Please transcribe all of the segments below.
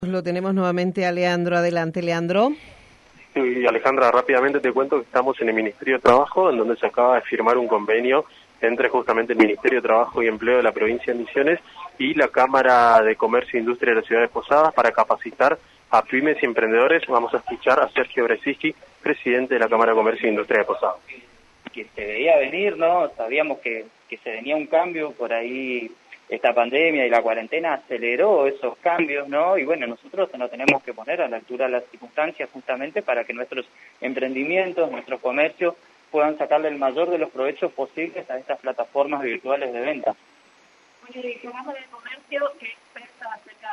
Lo tenemos nuevamente a Leandro. Adelante, Leandro. Sí, Alejandra, rápidamente te cuento que estamos en el Ministerio de Trabajo, en donde se acaba de firmar un convenio entre justamente el Ministerio de Trabajo y Empleo de la provincia de Misiones y la Cámara de Comercio e Industria de la Ciudad de Posadas para capacitar a pymes y emprendedores. Vamos a escuchar a Sergio Bresiski, presidente de la Cámara de Comercio e Industria de Posadas. Que se veía venir, ¿no? Sabíamos que se venía un cambio por ahí. Esta pandemia y la cuarentena aceleró esos cambios, ¿no? Y bueno, nosotros nos tenemos que poner a la altura de las circunstancias justamente para que nuestros emprendimientos, nuestros comercios puedan sacarle el mayor de los provechos posibles a estas plataformas virtuales de venta. Bueno, y llegamos del comercio, que expresa acerca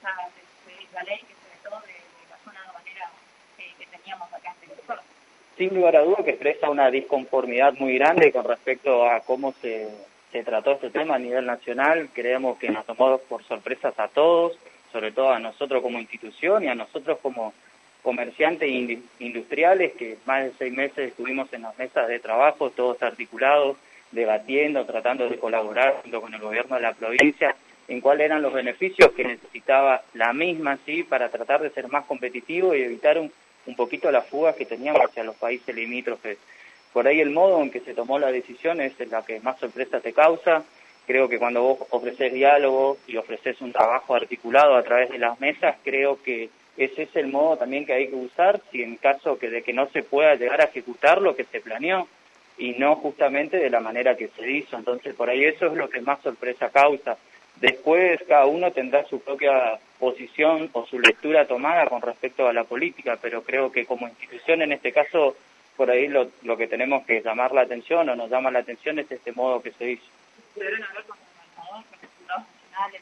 de la ley que se vetó de la zona aduanera que teníamos acá en Texas. Sin lugar a duda que expresa una disconformidad muy grande con respecto a cómo se trató este tema a nivel nacional. Creemos que nos tomó por sorpresas a todos, sobre todo a nosotros como institución y a nosotros como comerciantes industriales, que más de 6 meses estuvimos en las mesas de trabajo, todos articulados, debatiendo, tratando de colaborar junto con el gobierno de la provincia en cuáles eran los beneficios que necesitaba la misma, sí, para tratar de ser más competitivo y evitar un poquito la fuga que teníamos hacia los países limítrofes. Por ahí el modo en que se tomó la decisión es la que más sorpresa te causa. Creo que cuando vos ofreces diálogo y ofreces un trabajo articulado a través de las mesas, creo que ese es el modo también que hay que usar, si en caso de que no se pueda llegar a ejecutar lo que se planeó, y no justamente de la manera que se hizo. Entonces, por ahí eso es lo que más sorpresa causa. Después, cada uno tendrá su propia posición o su lectura tomada con respecto a la política, pero creo que como institución, en este caso, por ahí lo que tenemos que llamar la atención o nos llama la atención es este modo que se hizo. ¿Pudieron hablar con el gobernador, con los diputados nacionales?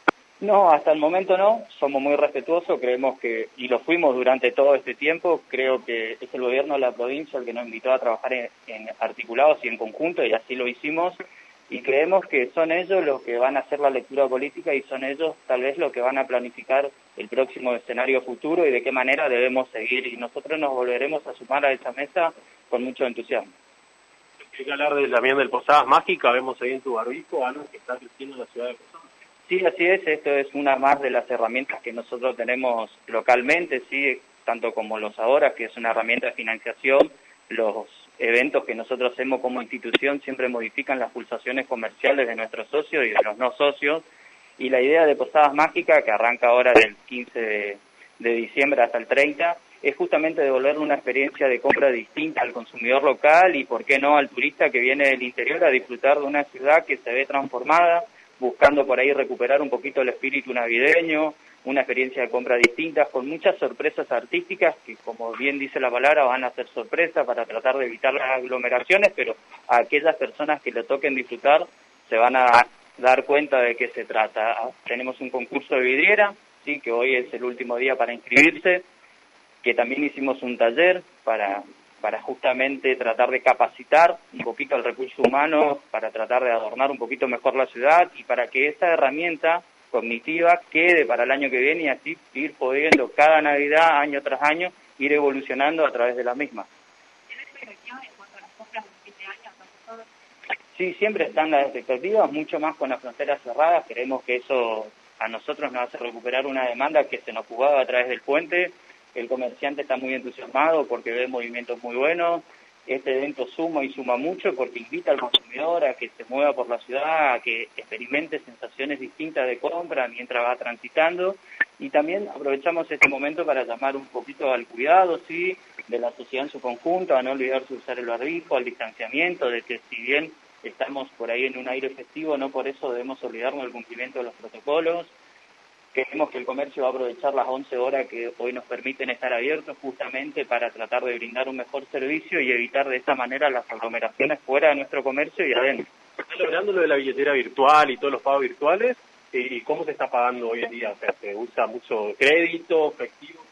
No, hasta el momento no, somos muy respetuosos, creemos que, y lo fuimos durante todo este tiempo, creo que es el gobierno de la provincia el que nos invitó a trabajar en articulados y en conjunto, y así lo hicimos, y creemos que son ellos los que van a hacer la lectura política y son ellos tal vez los que van a planificar el próximo escenario futuro y de qué manera debemos seguir, y nosotros nos volveremos a sumar a esa mesa con mucho entusiasmo. Hay que hablar también del Posadas Mágica, vemos ahí en tu barbijo, algo que está creciendo en la ciudad de Posadas. Sí, así es, esto es una más de las herramientas que nosotros tenemos localmente, sí, tanto como los ahora, que es una herramienta de financiación. Los eventos que nosotros hacemos como institución siempre modifican las pulsaciones comerciales de nuestros socios y de los no socios, y la idea de Posadas Mágica, que arranca ahora del 15 de diciembre hasta el 30, es justamente devolverle una experiencia de compra distinta al consumidor local y, por qué no, al turista que viene del interior a disfrutar de una ciudad que se ve transformada, buscando por ahí recuperar un poquito el espíritu navideño, una experiencia de compra distinta, con muchas sorpresas artísticas que, como bien dice la palabra, van a ser sorpresas para tratar de evitar las aglomeraciones, pero a aquellas personas que lo toquen disfrutar se van a dar cuenta de qué se trata. Tenemos un concurso de vidriera, sí, que hoy es el último día para inscribirse, que también hicimos un taller para justamente tratar de capacitar un poquito al recurso humano, para tratar de adornar un poquito mejor la ciudad y para que esa herramienta cognitiva quede para el año que viene y así ir pudiendo cada Navidad, año tras año, ir evolucionando a través de la misma. ¿Tienes proyección en cuanto a las compras de fin de año? Sí, siempre están las expectativas, mucho más con las fronteras cerradas. Queremos que eso a nosotros nos hace recuperar una demanda que se nos jugaba a través del puente. El comerciante está muy entusiasmado porque ve movimientos muy buenos. Este evento suma y suma mucho porque invita al consumidor a que se mueva por la ciudad, a que experimente sensaciones distintas de compra mientras va transitando. Y también aprovechamos este momento para llamar un poquito al cuidado, sí, de la sociedad en su conjunto, a no olvidarse de usar el barbijo, al distanciamiento, de que si bien estamos por ahí en un aire festivo, no por eso debemos olvidarnos del cumplimiento de los protocolos. Creemos que el comercio va a aprovechar las 11 horas que hoy nos permiten estar abiertos justamente para tratar de brindar un mejor servicio y evitar de esta manera las aglomeraciones fuera de nuestro comercio y adentro. ¿Está logrando lo de la billetera virtual y todos los pagos virtuales? ¿Y cómo se está pagando hoy en día? O sea, ¿se usa mucho crédito, efectivo?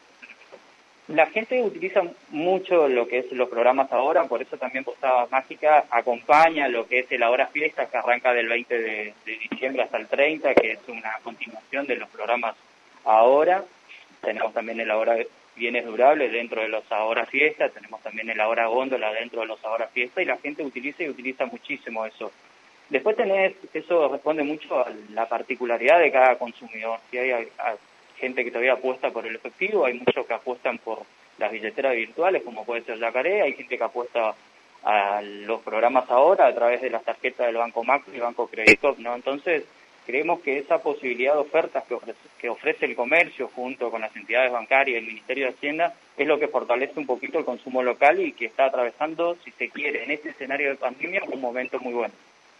La gente utiliza mucho lo que es los programas ahora, por eso también Posadas Mágica acompaña lo que es el Ahora Fiesta, que arranca del 20 de diciembre hasta el 30, que es una continuación de los programas ahora. Tenemos también el Ahora Bienes Durables dentro de los Ahora Fiesta, tenemos también el Ahora Góndola dentro de los Ahora Fiesta, y la gente utiliza muchísimo eso. Después eso responde mucho a la particularidad de cada consumidor. Si hay gente que todavía apuesta por el efectivo, hay muchos que apuestan por las billeteras virtuales, como puede ser Yacaré, hay gente que apuesta a los programas ahora a través de las tarjetas del Banco Macro y Banco Credicop, ¿no? Entonces, creemos que esa posibilidad de ofertas que ofrece el comercio junto con las entidades bancarias y el Ministerio de Hacienda es lo que fortalece un poquito el consumo local y que está atravesando, si se quiere, en este escenario de pandemia, un momento muy bueno.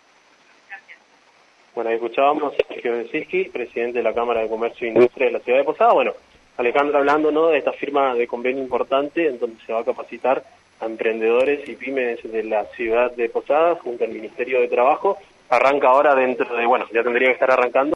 Bueno, ahí escuchábamos a Sergio Bencisky, presidente de la Cámara de Comercio e Industria de la ciudad de Posadas. Bueno, Alejandra hablando, ¿no?, de esta firma de convenio importante en donde se va a capacitar a emprendedores y pymes de la ciudad de Posadas junto al Ministerio de Trabajo. Arranca ahora dentro de, bueno, ya tendría que estar arrancando